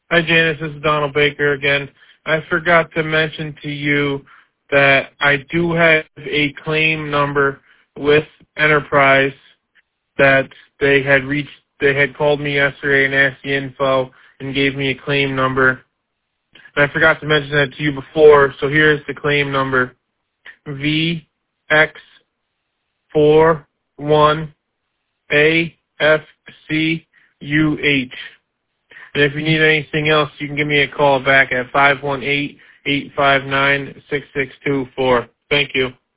Hi, Janice. This is Donald Baker again. I forgot to mention to you that I do have a claim number with Enterprise that they had called me yesterday and asked the info and gave me a claim number. And I forgot to mention that to you before, so here's the claim number. VX41AFCUH. And if you need anything else, you can give me a call back at 518-859-6624. Thank you.